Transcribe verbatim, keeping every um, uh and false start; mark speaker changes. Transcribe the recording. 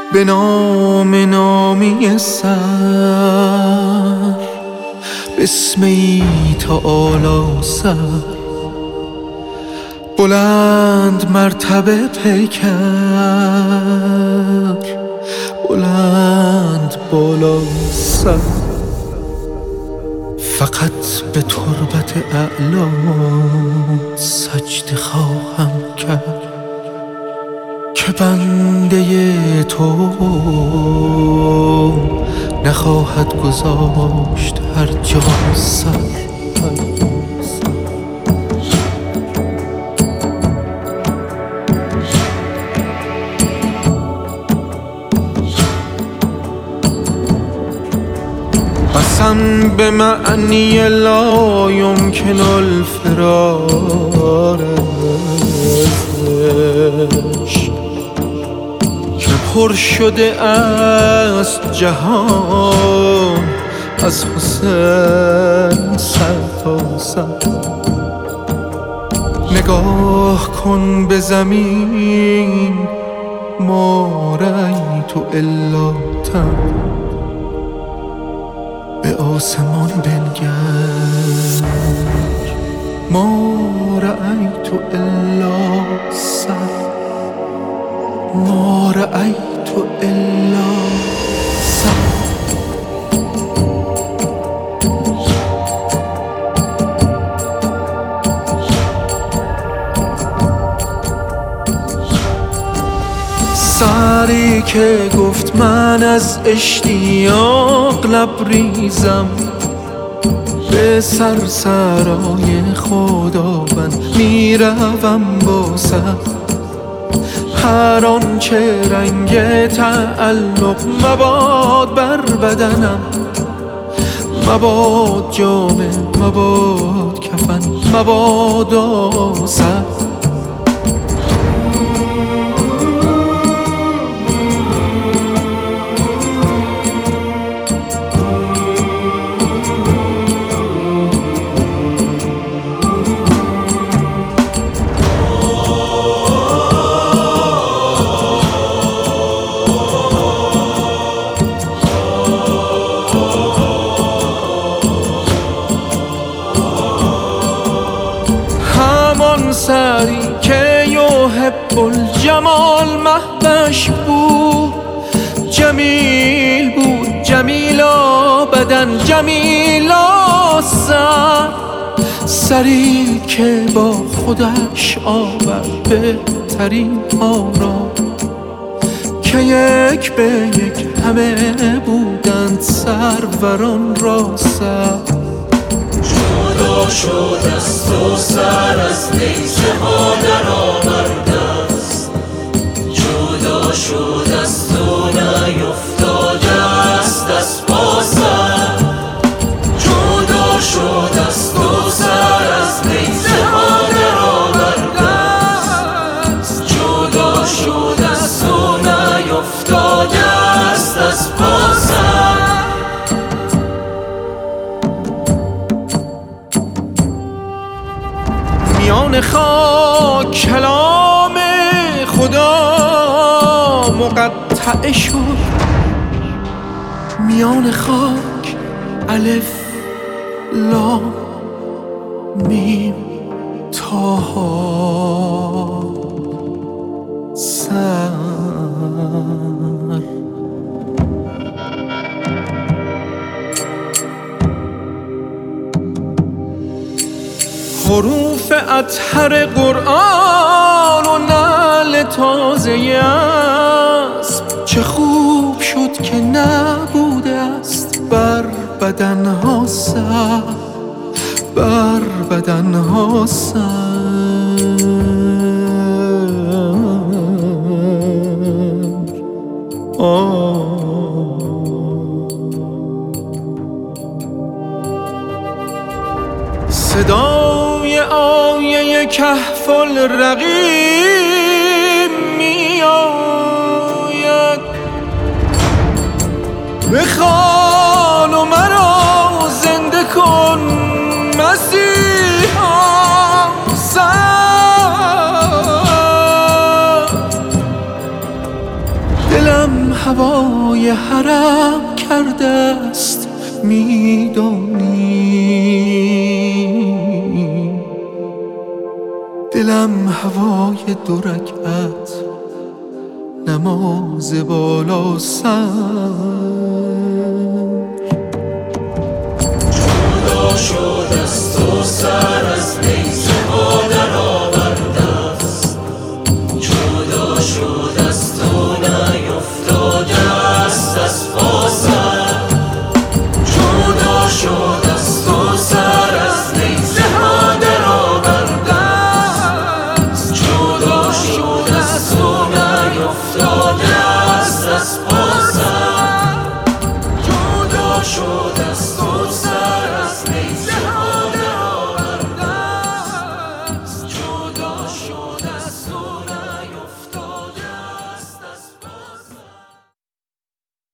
Speaker 1: به نام نامی سر بسمی تعالی سر بلند مرتبه پیکر بلند بالا سر فقط به تربت اعلا سجده خواهم کرد که بنده تو نخواهد گذاشت هر جا سر. قسم به معنی لا یمکن الفرار ازش که پر شده است جهان از حسین سر تا سر. نگاه کن به زمین ما رأیت الا تن به آسمان بنگر ما رأیت الا سر ما رأیت الا سر. سری که گفت من از اشتیاق لبریزم به سرسرای خداوند میروم با سر. هر آنچه رنگ تعلق مباد بر بدنم مباد جامه مباد کفن مباد آسر. سری که یحب الجمال مهبش بود جمیل بود جمیلا بدن جمیلا سر. سری که با خودش آورد بهترین ها را که یک به یک همه بودند سروران را سر.
Speaker 2: جدا شد است و سر از نیزه ها در آورده است جدا شد است و نیفتاده است از پا سر. جدا شد است و سر از نیزه ها در آورده است جدا شد است و نیفتاده است از پا سر.
Speaker 1: میان خاک کلام خدا مقطع شد میان خاک الف لام میم طه سر. حروف اطهر قرآن و نعل تازه اسب چه خوب شد که نبوده است بر بدنها سر بر بدنها سر. آه صدای آیه کهف الرقیم می آید بخوان و مرا زنده کن مسیحا سر. دلم هوای حرم کرده است میدانی. دلم هوای دو رکعت نماز بالا سر.
Speaker 2: جدا شد از تو سر از نیزه ها در آورده است. جدا شد